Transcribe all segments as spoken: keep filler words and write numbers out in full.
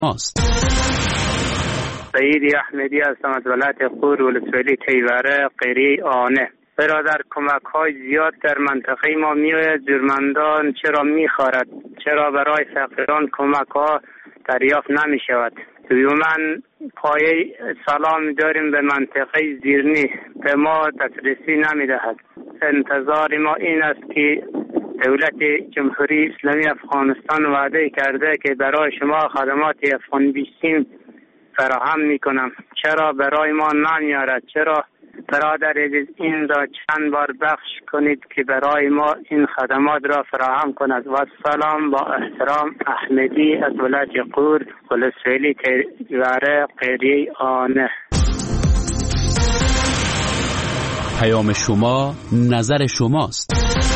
ماست. سعید احمدی هستم از ولایت غور ولسوالی تیوره قریه آنه. برادر، کمک های زیاد در منطقه ما میآید. جرمندان چرا میخوارد؟ چرا برای فقیران کمک ها دریافت نمی شود؟ من پایه سلام داریم به منطقه زیرنی، به ما دسترسی نمی دهد. انتظار ما این است که دولت جمهوری اسلامی افغانستان وعده کرده که برای شما خدمات افغان بیستیم فراهم می کنم. چرا برای ما نمیارد؟ چرا برادر عزیز این را چند بار بخش کنید که برای ما این خدمات را فراهم کند. و سلام، با احترام، احمدی از ولایت غور ولسوالی تیوره قریه آنه. پیام شما نظر شماست.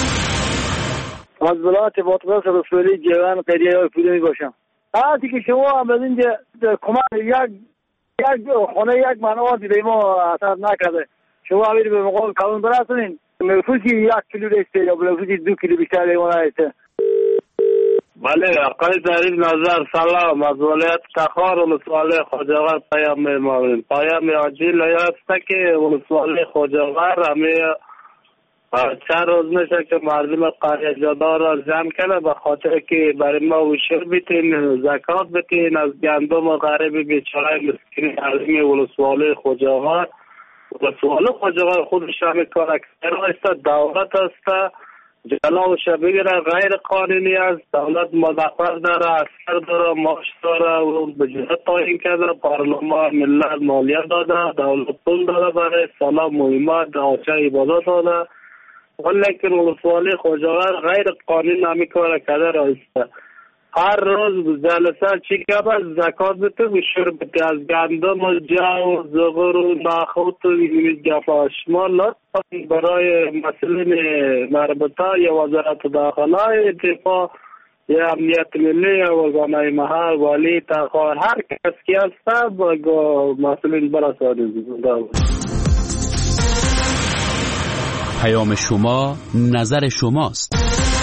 از ولایت باطباس ولسوالی جوان قریه های پودمی باشم. آتی که شما هم از اینجا کمک یک یک خانه یک منوار دیده ما اثر نکرده. شما همین به مقام قانون برسونین. نفوسی یک کیلو رسته یا نفوسی دو کیلو بیشتر ایمان رسته. بله، آقای ظریف نظر سلام از ولایت تخار ولسوالی خواجه‌آور پیام می‌مانیم. پیام عاجل است که ولسوالی خواجه‌آور همه چند روز میشه که مردم قریه جدا را جمع کنه به خاطر که برای ما وشور بیتین، زکات بیتین از گندم و غریب بیچاره مسکین مردم ولسوالی خواجه‌آور. ولسوالی خواجه‌آور خودش هم کار اکثر است، دولت است، جنابش بگیره غیر قانونی است. دولت مدخل داره، اثر داره، معاش داره و به جهت تعیین کرده. پارلمان ملت مالیه داده، دولت پول داده برای سلام مهمات آچه عبادت داده. ولیکن ولسوالی خواجه‌آور غیر قانونی نمی کار کرده است. هر روز جلسه چی که باز زکات بده و شور بده از گندم و جو زغر و نخود و این گپا. شما لطفا برای مسئولین مربوطه یا وزارت داخله، دفاع یا امنیت ملی یا ارگانهای محل، والی تخار، هر کس که هست با مسئولین برسانید. پیام شما نظر شماست.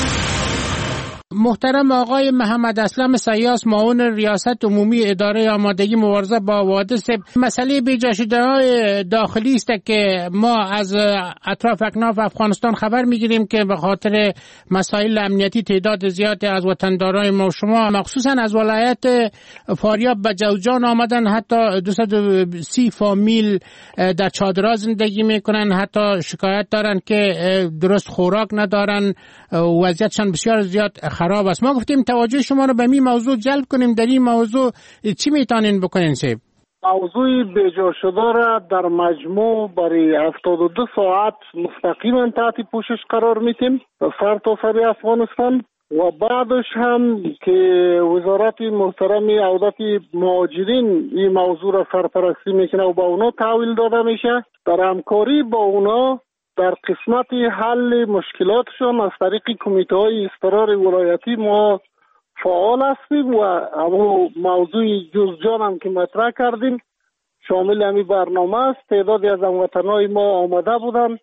محترم آقای محمد اسلم سیاس، معاون ریاست عمومی اداره آمادگی مبارزه با حوادث، مسئله بیجا شده‌های داخلی است که ما از اطراف اکناف افغانستان خبر میگیریم که به خاطر مسائل امنیتی تعداد زیادی از وطندارای ما شما مخصوصا از ولایت فاریاب به جوزجان آمدن، حتی دویست و سی فامیل در چادرها زندگی میکنن، حتی شکایت دارن که درست خوراک ندارن، وضعیتشان بسیار زیاد خراب است. ما گفتیم توجه شما رو به این موضوع جلب کنیم. در این موضوع چی میتونین بکنین سیب؟ موضوع بیجا شده را در مجموع برای هفتاد و دو ساعت مستقیما تحت پوشش قرار میتیم سر تا سر افغانستان و بعدش هم که وزارت محترم عودت مهاجرین این موضوع را سرپرستی میکنه و با اونا تحویل داده میشه. در همکاری با اونا در قسمت حل مشکلاتشون از طریق کمیته های اضطرار ولایتی ما فعال هستیم و همون موضوع جوزجان هم که مطرح کردیم شامل همین برنامه است. تعدادی از هموطنهای ما آمده بودن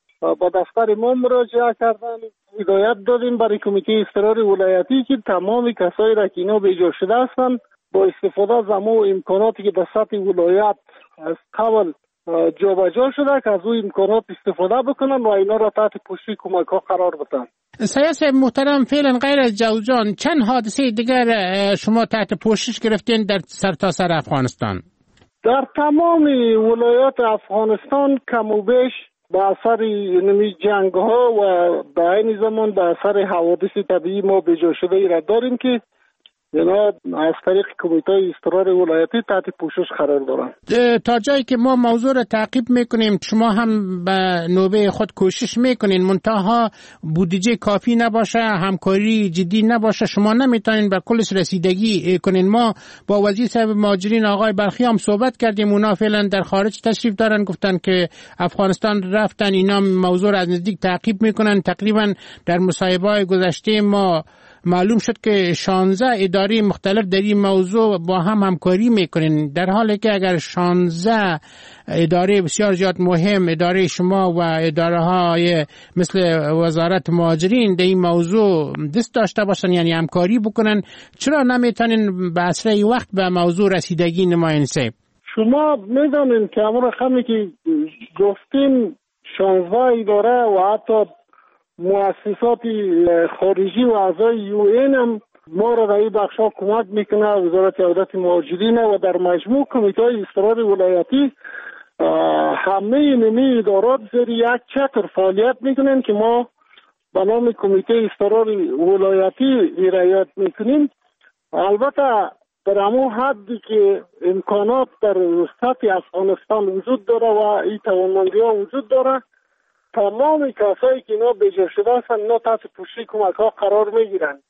با دفتر ما مراجعه کردن، هدایت دادیم برای کمیته اضطرار ولایتی که تمام کسایی را که اینا بیجا شده هستند با استفاده از همون امکاناتی که در سطح ولایت از قبل جا به جا شده که از اون امکانات استفاده بکنن و اینا را تحت پوشش کمک ها قرار بدن. سیاست محترم، فعلا غیر از جوزجان چند حادثه دیگر شما تحت پوشش گرفتین در سرتاسر افغانستان؟ در تمام ولایات افغانستان کم و بیش به اثر اینمی جنگ ها و به این زمان به اثر حوادث طبیعی ما بیجا شده ای را داریم که اینا از طریق کمیته اضطرار ولایتی تحت پوشش قرار دارن. تا جایی که ما موضوع را تعقیب میکنیم شما هم به نوبه خود کوشش میکنین، منتها بودجه کافی نباشه، همکاری جدی نباشه، شما نمیتونین به کلش رسیدگی کنین. ما با وزیر صاحب مهاجرین آقای بلخی هم صحبت کردیم، اونا فعلا در خارج تشریف دارن، گفتن که افغانستان رفتن، اینا موضوع را از نزدیک تعقیب میکنن. تقریبا در مصاحبه‌های گذشته ما معلوم شد که شانزده اداره مختلف در این موضوع با هم همکاری میکنین، در حالی که اگر شانزده اداره بسیار زیاد مهم، اداره شما و اداره های مثل وزارت مهاجرین در این موضوع دست داشته باشن، یعنی همکاری بکنن، چرا نمیتونین به اسرع وقت به موضوع رسیدگی نماین صاحب؟ شما میدونین که همون رقمی که گفتین شانزده اداره و حتی مؤسسات خارجی و اعضای یو این هم ما را در این بخشا کمک میکنه، وزارت عودت مهاجرین و در مجموع کمیته های اضطراری ولایتی همه نمی ادارات زیر یک چتر فعالیت میکنن که ما به نام کمیته اضطراری ولایتی رعایت میکنیم. البته در همون حدی که امکانات در سطح افغانستان وجود داره و این توانمندی ها وجود داره، تمام کسایی که اینا بجا شده هستن اینا تحت پوشش کمک ها قرار میگیرن.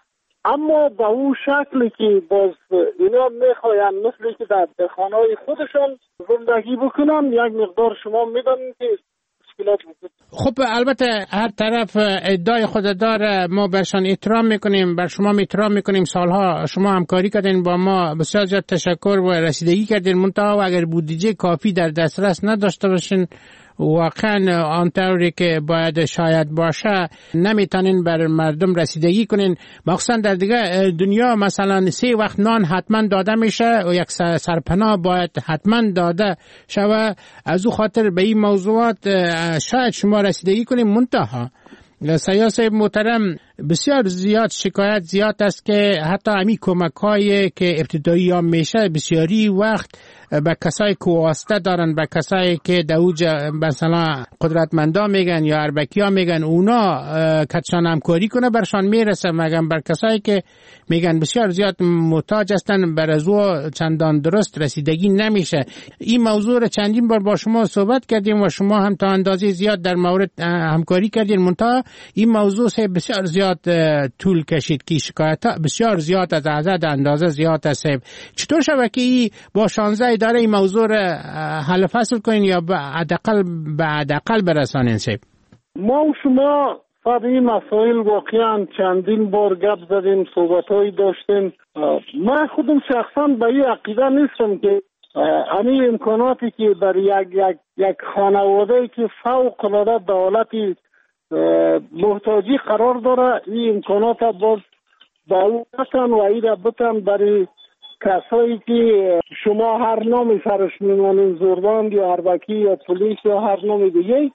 اما به اون شکلی که باز اینا میخواین مثلی که در خانه های خودشان زندگی بکنن، یک مقدار شما میدونید که مشکلات وجود. خب البته هر طرف ادعای خود داره، ما برشان احترام میکنیم، بر شما احترام میکنیم، سالها شما همکاری کردین با ما، بسیار زیاد تشکر و رسیدگی کردین، منتها اگر بودجه کافی در دسترس نداشته باشین واقعا آنطوری که باید شاید باشه نمیتونین بر مردم رسیدگی کنین. مخصوصا در دیگه دنیا مثلا سه وقت نان حتما داده میشه و یک سرپناه باید حتما داده شوه. از او خاطر به این موضوعات شاید شما رسیدگی کنین. منتها سیاه صاحب محترم، بسیار زیاد شکایت زیاد است که حتی همی کمک هایی که ابتدایی هم میشه بسیاری وقت به کسای که واسطه دارن، به کسایی که دوج مثلا قدرتمندا میگن یا اربکی ها میگن اونا کتشان همکاری کنه برشان میرسه، مگم بر کسایی که میگن بسیار زیاد محتاج هستن بر از او چندان درست رسیدگی نمیشه. این موضوع را چندین بار با شما صحبت کردیم و شما هم تا اندازه زیاد در مورد همکاری کردین، منتها این موضوع سه بسیار زیاد طول کشید که شکایت بسیار زیاد از عدد اندازه زیاد است. چطور شود که ای با شانزده اداره این موضوع را حل فصل کنین یا به حداقل به حداقل برسانین؟ صاحب ما و شما سر این مسائل واقعا چندین بار گپ زدیم، صحبت‌هایی داشتیم. من خودم شخصا به این عقیده نیستم که همین امکاناتی که در یک یک یک خانواده که فوق العاده به حالت محتاجی قرار داره، این امکانات باز با اون بتن و این بتن برای کسایی که شما هر نامی سرش میمانین، زوربند یا اربکی یا پلیس یا هر نام دیگه.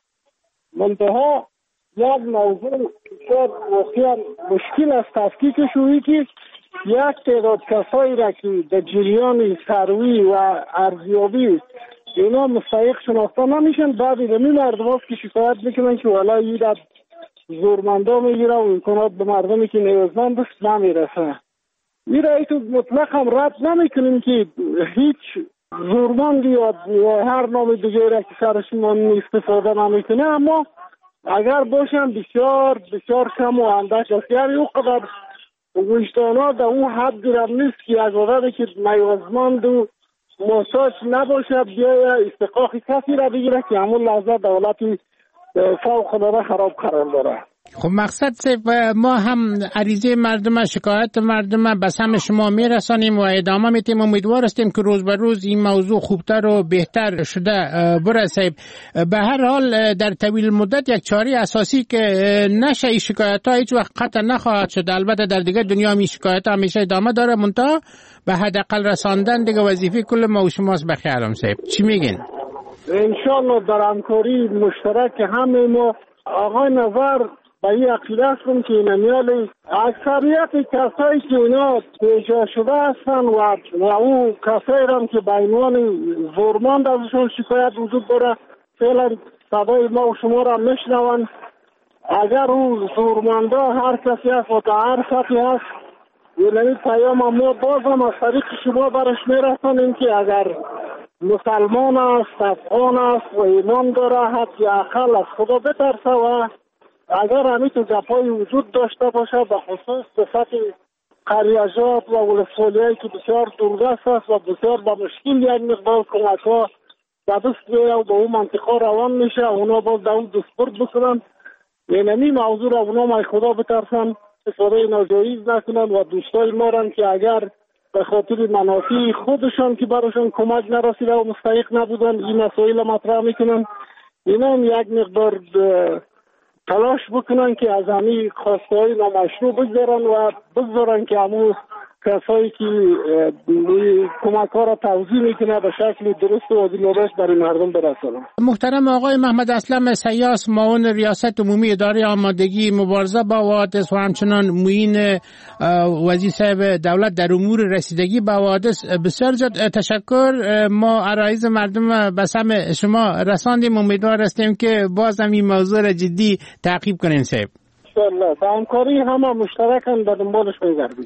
منتها یک موضوع بسیار واقعا مشکل است تفکیکش، شویی که یک تعداد کسایی را که در جریان سروی و ارزیابی اینا مستحق شناخته نمیشن، بعد این مردم هست که شکایت میکنن که والا این در زورمندا میگیره و امکانات به مردمی که نیازمند است نمیرسه. این را ایتو مطلق هم رد نمیکنیم که هیچ زورمند یا هر نام دیگه را که سرشون استفاده نمیکنه، اما اگر باشن بسیار بسیار کم و اندک است. یعنی او قدر وجدانا در اون حد گرم نیست که از آدمی که نیازمند و محتاج نباشه بیای استحقاق کسی را بگیره که همون لحظه دولتی فوق العاده خراب قرار داره. خب مقصد ما هم عریضه مردم، شکایت مردم به سمع شما میرسانیم و ادامه میتیم. امیدوار هستیم که روز به روز این موضوع خوبتر و بهتر شده برسه. به هر حال در طویل مدت یک چاره اساسی که نشه این شکایت ها هیچ وقت قطع نخواهد شد. البته در دیگه دنیا می شکایت ها همیشه ادامه داره، منتها به حداقل رساندن دیگه وظیفه کل ما و شماست. بخیرم صاحب چی میگین؟ انشالله در همکاری مشترک همه ما آقای نظر به این عقیده هستم که نمیال اکثریت کسایی که اینا پیجا شده هستن و, و اون کسایی هم که به عنوان زورمند ازشون شکایت وجود داره فعلا صدای ما و شما را میشنون. اگر اون زورمندا هر کسی هست و تا هر سطحی هست یعنی پیام ما باز هم از طریق شما برش میرسانیم که اگر مسلمان است، افغان است و ایمان داره حتی اقل از خدا بترسه و اگر همین تو گپای وجود داشته باشه به خصوص به سطح قریجات و ولسوالیایی که بسیار دورگست است و بسیار با مشکل یک مقدار کمک ها به دست بیایه و به اون منطقه روان میشه اونا باز در اون دستبرد بکنن. یعنی موضوع را اونا مای خدا بترسن استفاده ناجایز نکنن و دوستای ما رن که اگر به خاطر منافع خودشان که براشون کمک نرسیده و مستحق نبودن این مسائل مطرح میکنن. اینا هم یک مقدار تلاش بکنن که از همین خواستهای نامشروع بگذارن و بگذارن که همون کسایی که کمک ها را توزیع میکنه به شکل درست و عادلانه برای مردم برسانن. محترم آقای محمد اسلم سیاس، معاون ریاست عمومی اداره آمادگی مبارزه با حوادث و همچنان معین وزیر صاحب دولت در امور رسیدگی به حوادث، بسیار زیاد تشکر. ما عرایض مردم به سمع شما رساندیم، امیدوار هستیم که باز هم این موضوع را جدی تعقیب کنین صاحب. انشاءالله با همکاری همه مشترکاً به دنبالش می‌گردیم.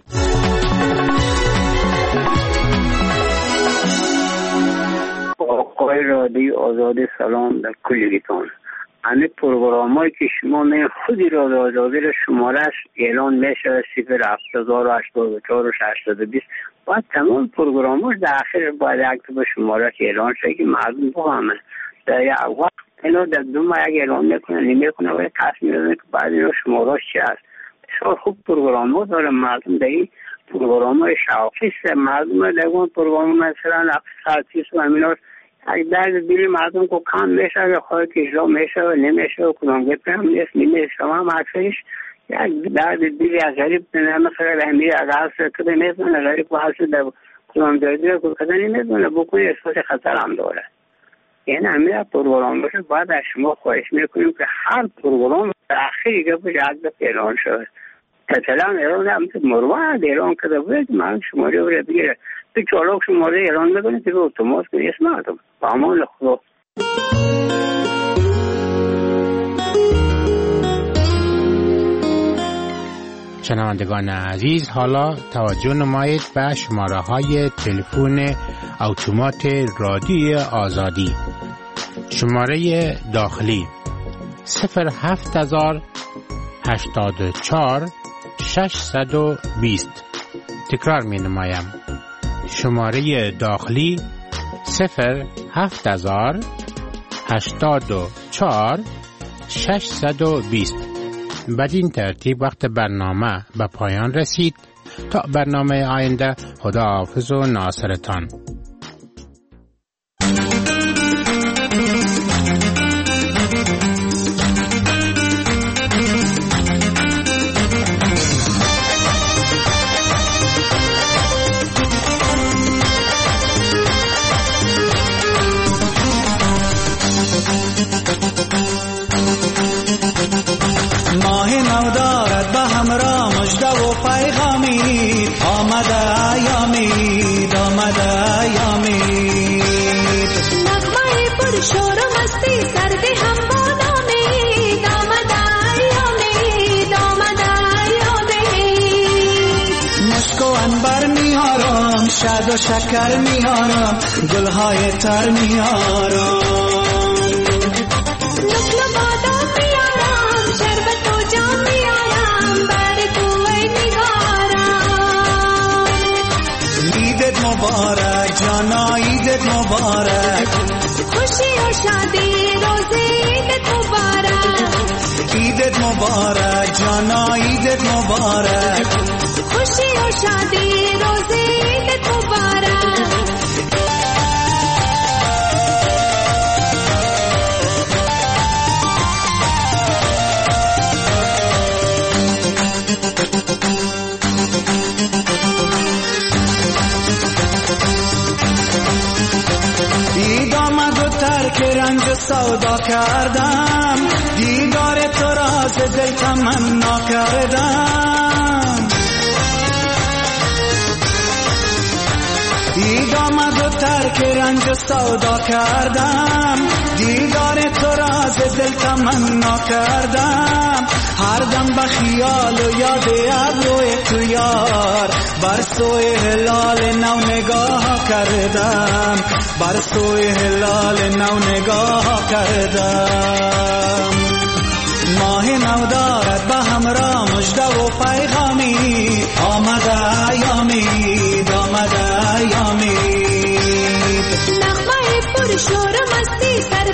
آقای رادیو آزادی سلام در کلگیتان. همه پروگرامایی که شما می خودی رادیو آزادی را شمارش اعلان میشه صفر هفت هزار و هشتاد و چهار و هشتاد و بیست باید تمام پروگراماش در آخر باید یک به شماره که اعلان شده که مردم بفهمن. در یک وقت اینا در دو ماه یک اعلان میکنن نمیکنن و تصمیم میگیرن که بعد اینا شماره‌اش چی است. بسیار خوب پروگرام‌ها داره مردم در این پروگرام‌های شوقی است. مردم در اون پروگرام مثلا اقتصادی و اینا یک درد دل مردم کو کم میشه یا خواهد که اجرا میشه و نمیشه و کدام گپ هم نیست نمیشه تمام اکثرش یک درد دل از غریب مثلا همین از کده میزنه غریب و حالش در کدام جایی که کده نمیزنه بکنی احساس خطر هم داره. این همه پروگرام باشه باید از شما خواهش میکنیم که هر پروگرام در آخری که باشه عدد اعلان شده. مثلا اعلان هم مروان اعلان کده باید من شماره رو بگیره تو چالاک شماره اعلان میکنه که به اتومات کنی اسم مردم با امان خدا. شنوندگان عزیز، حالا توجه نمایید به شماره های تلفن اتومات رادیو آزادی. شماره داخلی صفر هفت هزار هشتاد و چهار ششصد و بیست. تکرار می نمایم. شماره داخلی صفر هفت هزار هشتاد و چهار ششصد و بیست. بدین ترتیب وقت برنامه به پایان رسید. تا برنامه آینده، خداحافظ و ناصرتان. شاد و شکر میارم گلهای تر میارم نقل بادام میارم شربت و جام میارم بر توی نگارم. عیدت مبارک جانا عیدت مبارک خوشی و شادی روزی عیدت مبارک. عیدت مبارک جانا عیدت مبارک خوشی و شادی روزی عیدت مبارک. عید آمد و ترک رنج سودا کردم دیدار تو راز دل تمنا کردم. عید آمد و ترک رنج سودا کردم دیدار تو راز دل تمنا کردم. هر دم به خیال و یاد ابروی تو یار بر سوی هلال نو نگاه کردم بر سوی هلال نو نگاه کردم. ماه نو دارد به همراه مژده و پیغامی آمده ایامید آمده ایامید. نغمه پر شور مستی سر